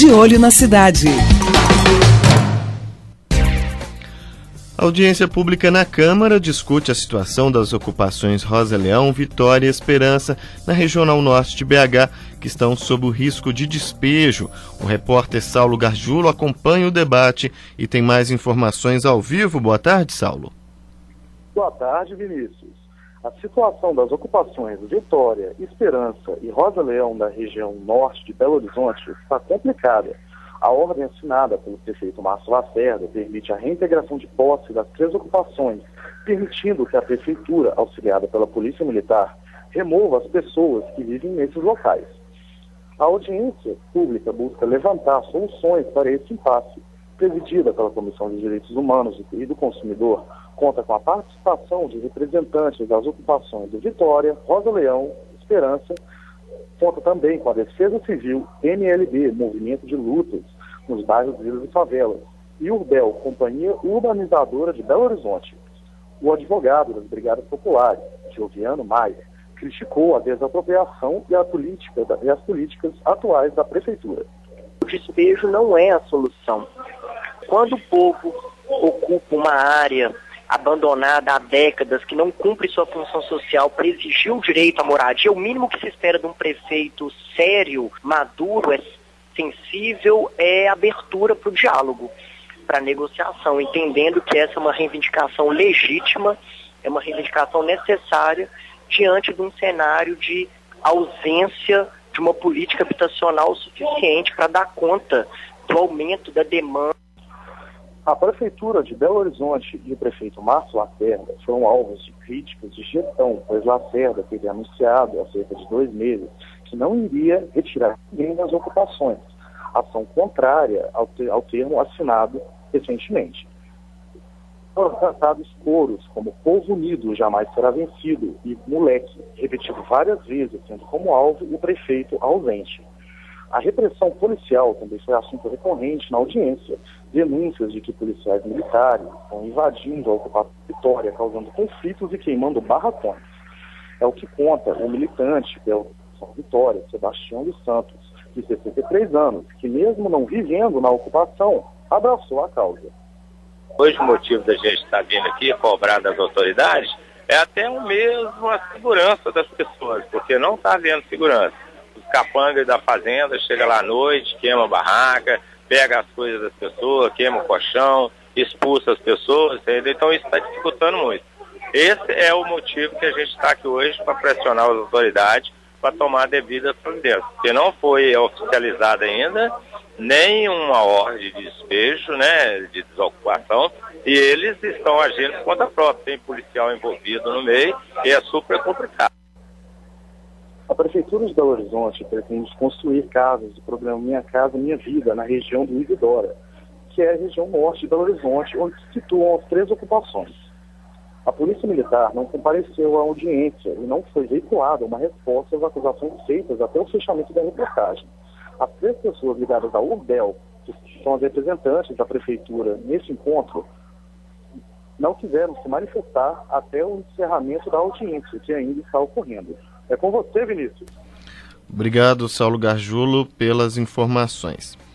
De Olho na Cidade. A audiência pública na Câmara discute a situação das ocupações Rosa Leão, Vitória e Esperança, na Regional Norte de BH, que estão sob o risco de despejo. O repórter Saulo Gargiulo acompanha o debate e tem mais informações ao vivo. Boa tarde, Saulo. Boa tarde, Vinícius. A situação das ocupações Vitória, Esperança e Rosa Leão da região norte de Belo Horizonte está complicada. A ordem assinada pelo prefeito Márcio Lacerda permite a reintegração de posse das 3 ocupações, permitindo que a prefeitura, auxiliada pela Polícia Militar, remova as pessoas que vivem nesses locais. A audiência pública busca levantar soluções para esse impasse. Presidida pela Comissão de Direitos Humanos e do Consumidor, conta com a participação de representantes das ocupações de Vitória, Rosa Leão, Esperança. Conta também com a Defesa Civil, MLB, Movimento de Lutas, nos bairros Vilas e Favelas, e Urbel, Companhia Urbanizadora de Belo Horizonte. O advogado das Brigadas Populares, Gioviano Maia, criticou a desapropriação e as políticas atuais da Prefeitura. O despejo não é a solução. Quando o povo ocupa uma área abandonada há décadas, que não cumpre sua função social para exigir o direito à moradia, o mínimo que se espera de um prefeito sério, maduro, sensível, é abertura para o diálogo, para a negociação, entendendo que essa é uma reivindicação legítima, é uma reivindicação necessária diante de um cenário de ausência de uma política habitacional suficiente para dar conta do aumento da demanda. A Prefeitura de Belo Horizonte e o prefeito Márcio Lacerda foram alvos de críticas de gestão, pois Lacerda teria anunciado há cerca de 2 meses que não iria retirar ninguém das ocupações, ação contrária ao termo assinado recentemente. Foram cantados coros como Povo Unido jamais será vencido e Moleque, repetido várias vezes, tendo como alvo o prefeito ausente. A repressão policial também foi assunto recorrente na audiência. Denúncias de que policiais militares estão invadindo a ocupação de Vitória, causando conflitos e queimando barracões. É o que conta o militante da ocupação Vitória, Sebastião dos Santos, de 63 anos, que mesmo não vivendo na ocupação, abraçou a causa. Hoje o motivo da gente estar vindo aqui cobrar das autoridades é até mesmo a segurança das pessoas, porque não está havendo segurança. Os capangas da fazenda chegam lá à noite, queima a barraca, pega as coisas das pessoas, queima o colchão, expulsa as pessoas, entendeu? Então isso está dificultando muito. Esse é o motivo que a gente está aqui hoje para pressionar as autoridades para tomar a devida providência, porque não foi oficializada ainda nenhuma ordem de despejo, né, de desocupação, e eles estão agindo por conta própria, tem policial envolvido no meio e é super complicado. A Prefeitura de Belo Horizonte pretende construir casas do programa Minha Casa Minha Vida na região do Isidora, que é a região norte de Belo Horizonte, onde se situam as 3 ocupações. A Polícia Militar não compareceu à audiência e não foi veiculada uma resposta às acusações feitas até o fechamento da reportagem. As 3 pessoas ligadas à Urbel, que são as representantes da Prefeitura nesse encontro, não quiseram se manifestar até o encerramento da audiência, que ainda está ocorrendo. É com você, Vinícius. Obrigado, Saulo Gargiulo, pelas informações.